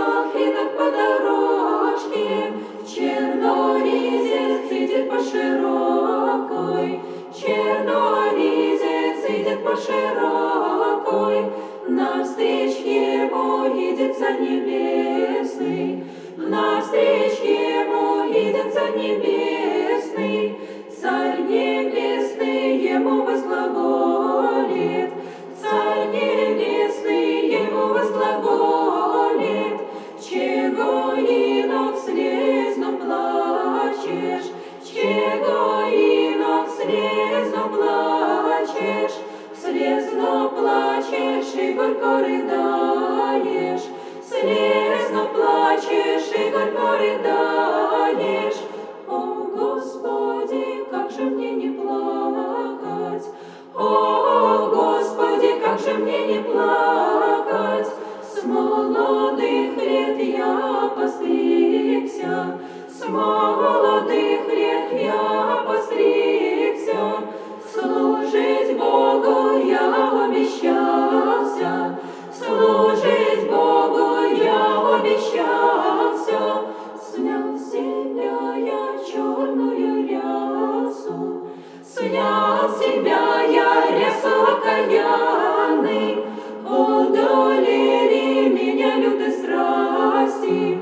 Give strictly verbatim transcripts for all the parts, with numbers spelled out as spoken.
синок идет по дорожке, черноризец идет по широкой, черноризец идет по широкой, навстречу ему идет Царь Небесный, навстречу ему идет Царь Небесный, Царь Небесный ему возглаголит, Царь Небесный ему возглаголит, чего инок слезно плачешь, чего инок слезно плачешь, слезно плачешь и горько рыдаешь, слезно плачешь и горько рыдаешь. О, Господи, как же мне не плакать, о, Господи, как же мне не плакать, с молодых лет я постригся, с молодых лет я постригся, служить Богу я обещался, служить Богу я обещался, снял с себя я черную рясу, снял с себя я рясу окаянный, одолели меня лютые страсти,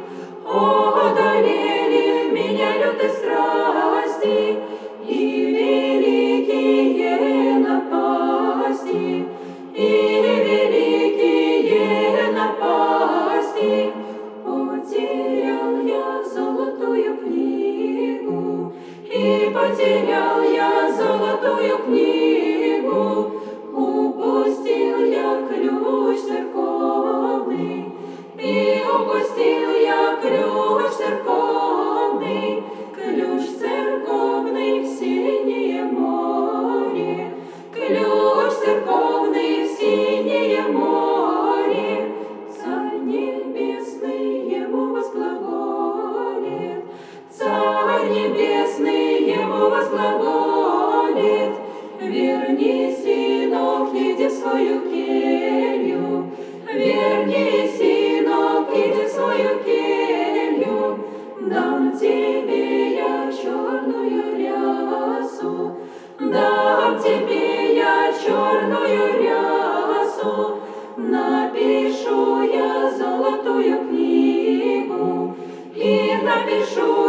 одолели меня лютые страсти, и великие напасти, и великие напасти. Потерял я золотую книгу, и потерял я золотую книгу, упустил я ключ церковный, и упустил я ключ церковный, ключ церковный в синее море, ключ церковный в синее море, Царь Небесный ему возглаголит, Царь Небесный ему возглаголит, верни, сынок, иди в свою келью, верни, сынок, иди в свою келью, дам тебе я черную рясу, дам тебе я черную рясу, напишу я золотую книгу, и напишу